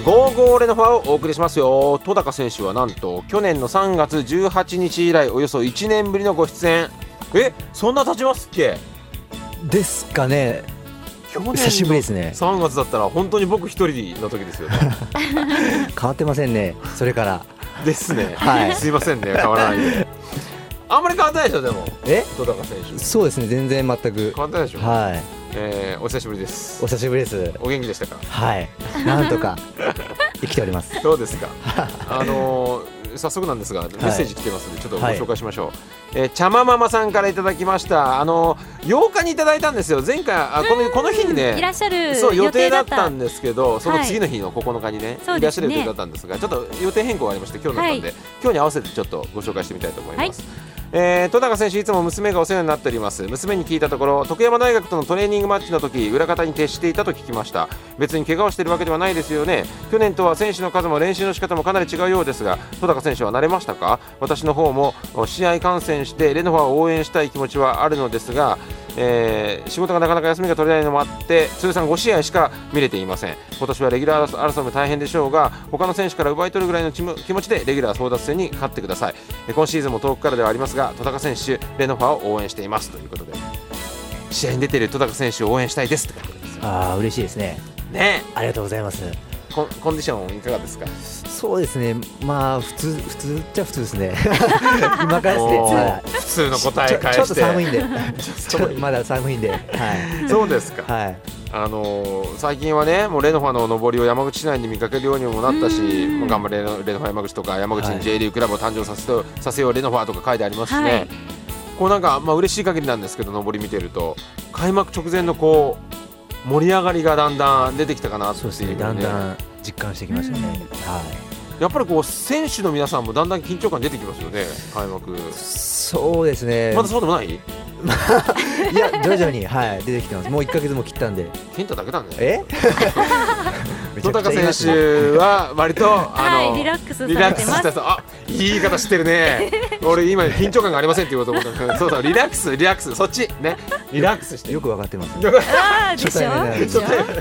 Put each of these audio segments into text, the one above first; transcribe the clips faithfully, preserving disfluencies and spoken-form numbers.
ゴーゴーレノファをお送りしますよ。戸高選手はなんと去年のさんがつじゅうはちにち以来およそいちねんぶりのご出演。え、そんな経ちますっけですかね。久しぶりですね。 さんがつだったら本当に僕一人の時ですよね変わってませんね、それからですね、 はい、 すいませんね、変わらないであんまり変わってないでしょ。でもえ戸高選手そうですね、全然全く変わってないでしょ。 はい、 えー、お久しぶりです。 お久しぶりです。 お元気でしたか。 はい、なんとか生きております。 そうですかあのー早速なんですがメッセージ来てますのでちょっとご紹介しましょう、はい。えー、ちゃまママさんからいただきました。あのー、ようかにいただいたんですよ。前回あこのこの日にねいらっしゃるそう予定だっ予定だったたんですけど、その次の日のここのかにね、はい、いらっしゃる予定だったんですが、ちょっと予定変更がありまして今日だったんで、はい、今日に合わせてちょっとご紹介してみたいと思います。はい。えー、戸高選手いつも娘がお世話になっております。娘に聞いたところ徳山大学とのトレーニングマッチの時裏方に徹していたと聞きました。別に怪我をしているわけではないですよね。去年とは選手の数も練習の仕方もかなり違うようですが戸高選手は慣れましたか。私の方も試合観戦してレノファを応援したい気持ちはあるのですが、えー、仕事がなかなか休みが取れないのもあって通算ごしあいしか見れていません。今年はレギュラー争いも大変でしょうが他の選手から奪い取るぐらいの気持ちでレギュラー争奪戦に勝ってください。今シーズンも遠くからではありますが戸高選手レノファを応援していますということで、試合に出ている戸高選手を応援したいですって書いてあります。 あー嬉しいですね。 ね、 ありがとうございます。 コン、コンディションいかがですか。 そうですね、まあ普通普通っちゃ普通ですね今からですね、 はい、普通の答え返してちょ、ちょっと寒いんでちょまだ寒いんで、はい、 そうですか、はい。あのー、最近はねもうレノファの上りを山口市内で見かけるようにもなったし、もう頑張れレノ、レノファ山口とか山口に J リーグクラブを誕生させと、させようレノファとか書いてありますしね、はい、こうなんかまあ嬉しい限りなんですけど上り見てると開幕直前のこう盛り上がりがだんだん出てきたかなっていう、ね、 そうですね、だんだん実感してきましたね、はい。 やっぱりこう選手の皆さんもだんだん緊張感出てきますよね、開幕。 そうですね。 まだそうでもないいや徐々に、はい、出てきてます。もういっかげつも切ったんで。 健太だけだね。 え戸高選手は割とあの、 はい、リラックスされてます。 リラックスした。あ、いい言い方してるね俺今緊張感がありませんって言おうと思ったんだけどそうそう、リラックスリラックス、そっちね、リラックスしてよくわかってます。 あーでしょでしょ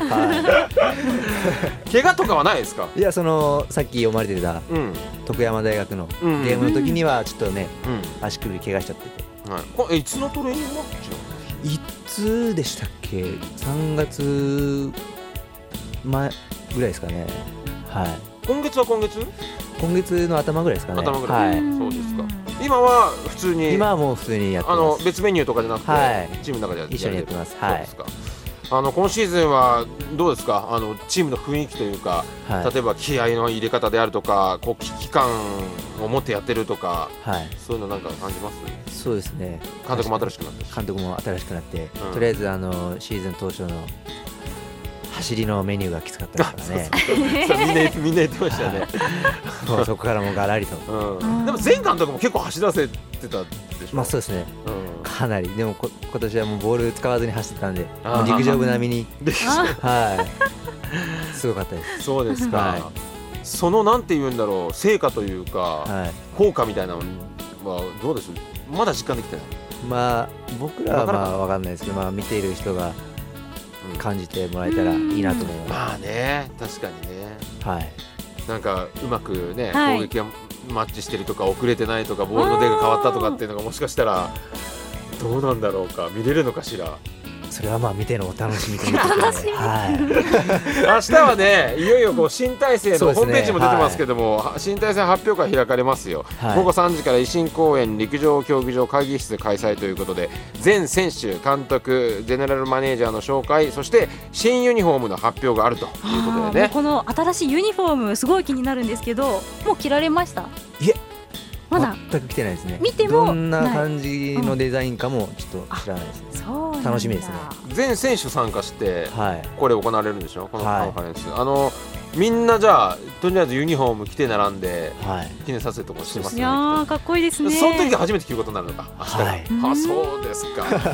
怪我とかはないですか。 いや、そのさっき読まれてた、うん、徳山大学のゲームの時にはちょっとね、うん、足首怪我しちゃってて、 はい、これいつのトレーニングマッチなの。 いつでしたっけ。さんがつまえぐらいですかね。はい。 今月は今月今月の頭ぐらいですかね。 頭ぐらい、はい、そうですか。今は普通に今はもう普通にやってます。 あの別メニューとかじゃなくて、はい、チームの中でやって一緒にやってます。はい。そうですか。 あの今シーズンはどうですか。あのチームの雰囲気というか、はい、例えば気合の入れ方であるとか、こう危機感を持ってやってるとか、はい、そういうのなんか感じます。 そうですね。 監督も新しくなって監督も新しくなって、うん、とりあえずあのシーズン当初の走りのメニューがきつかったですからね。 そうそうそうみんなみんな言ってましたねもうそこからもガラリと、 うん、でも前監督も結構走らせてたでしょ。 まあそうですね、うん、かなり。でもこ今年はもうボール使わずに走ってたんで、もう陸上部並みにはいすごかったです。 そうですか、はい、そのなんて言うんだろう、成果というか、はい、効果みたいなのはどうです。まだ実感できてない。 まあ僕らはまあ分かんないですけど、まあ見ている人が感じてもらえたらいいなと思います。 まあね、確かにね、はい、なんかうまくね、はい、攻撃がマッチしてるとか遅れてないとかボールの出が変わったとかっていうのがもしかしたらどうなんだろうか、見れるのかしら。 それはまあ見てのお楽しみということで、はい、 明日はねいよいよこう新体制のホームページも出てますけども、はい、新体制発表会開かれますよ、はい、ごごさんじから維新公園陸上競技場会議室で開催ということで、全選手監督ゼネラルマネージャーの紹介、そして新ユニフォームの発表があるということでね。 この新しいユニフォームすごい気になるんですけど、もう着られました。 いえまだ全く来てないですね。 見てもどんな感じのデザインかもちょっと知らないですね。 そう楽しみですね。 全選手参加して、はい、これ行われるんでしょ、このカンファレンス、はい、あのみんなじゃあとりあえずユニフォーム着て並んで、はい、記念撮影とかしてますね。 いやーかっこいいですね。 その時が初めて着ることになるのか、明日、はい、あ、そうですか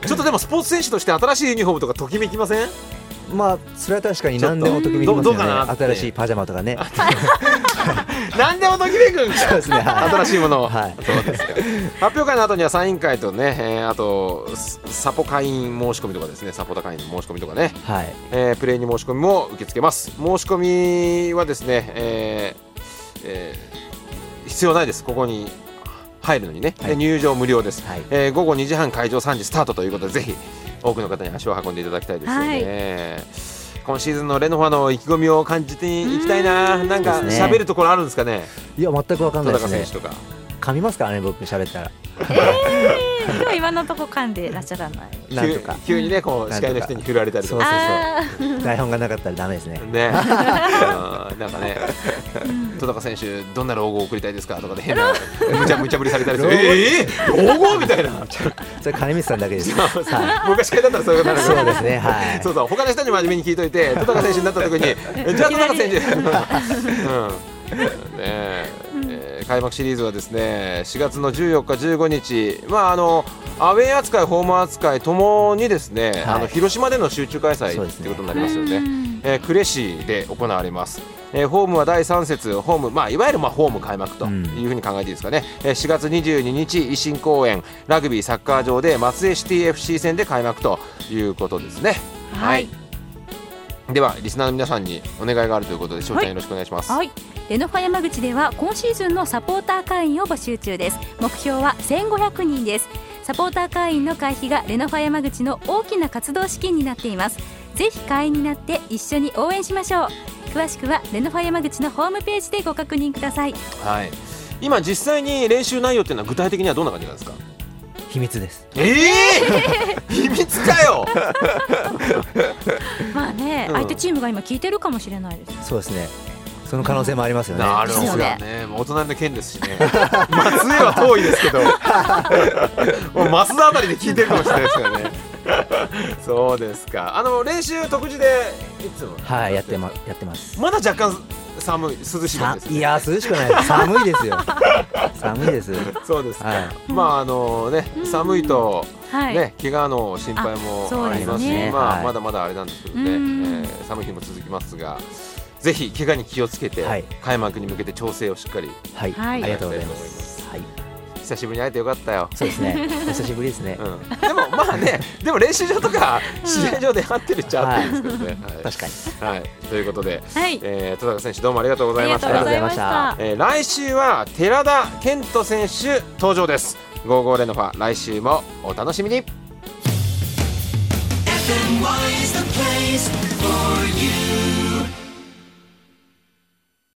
ちょっとでもスポーツ選手として新しいユニフォームとかときめきません？ まあそれは確かに何でもときめきますよね。新しいパジャマとかね何でもときめくんか。 そうですね、はい、 新しいものを、 はい、 そうですか。発表会の後にはサイン会とね、えー、あとサポ会員申し込みとかですね、サポーター会員の申し込みとかね、はい、えー、プレイに申し込みも受け付けます。申し込みはですね、えーえー、必要ないです。ここに入るのにね、はい、入場無料です、はい、えー、午後にじはん会場さんじスタートということで、ぜひ多くの方に足を運んでいただきたいですよね、はい、今シーズンのレノファの意気込みを感じていきたいな。なんか喋るところあるんですかね。 いや全く分かんないですね。 戸高選手とか噛みますからね、僕喋ったら。 えー、でも今のとこ噛んでらっしゃらない。 なんとか急にね、こう司会の人に振られたりとか。 そうそうそう、台本がなかったらダメですね。 ね、なんかね、戸高選手どんな老後を送りたいですかとかで変な無茶無茶ぶりされたりする。えー、老後みたいな。 それ金光さんだけです。 昔からだったらそういうことになる。 そうですね、はい。 そうそう、他の人に真面目に聞いといて、戸高選手になった時にじゃあ戸高選手。うんねええー、開幕シリーズはですねしがつのじゅうよっかじゅうごにち、まあ、あのアウェー扱いホーム扱いともにですね、はい、あの広島での集中開催ということになりますよね。えー、呉市で行われます。えー、ホームはだいさん節ホーム、まあ、いわゆるまあホーム開幕というふうに考えていいですかね。えー、しがつにじゅうににち維新公園ラグビーサッカー場で松江シティ エフシー 戦で開幕ということですね。はい、はい、ではリスナーの皆さんにお願いがあるということで、しょうちゃんよろしくお願いします。 はい、レノファ山口では今シーズンのサポーター会員を募集中です。目標はせんごひゃくにんです。サポーター会員の会費がレノファ山口の大きな活動資金になっています。ぜひ会員になって一緒に応援しましょう。詳しくはレノファ山口のホームページでご確認ください。 はい、今実際に練習内容っていうのは具体的にはどんな感じなんですか？ 秘密です。 えー、秘密かよ。 まあね、うん、相手チームが今聞いてるかもしれないです。 そうですね、その可能性もありますよね。 なるほどね。もうお隣の県ですしね。松江は遠いですけどもう増田あたりで聞いてるかもしれないですよね。そうですか。あの練習特需でいつもはいやってまやってます。 まだ若干寒い涼しいんですね。 いや涼しくないです。寒いですよ。寒いです。 そうですか。はい、まああのね、寒いとね、怪我の心配もありますし、ね、まあ、はい、まだまだあれなんですけどね、えー、寒い日も続きますが、ぜひ怪我に気をつけて、はい、開幕に向けて調整をしっかり、 はい、ありがとうございます。はい、 久しぶりに会えてよかったよ。 そうですね。久しぶりですね。 うん、でもまあね、でも練習場とか試合場で会ってるっちゃ会ってるんですけどね。 はいはい、確かに。 はい、ということで、 はい、 えー、戸高選手どうもありがとうございました。 ありがとうございました。 えー、来週は寺田健人選手登場です。ゴーゴーレノファ、来週もお楽しみに。エフエムワイ is the place for you.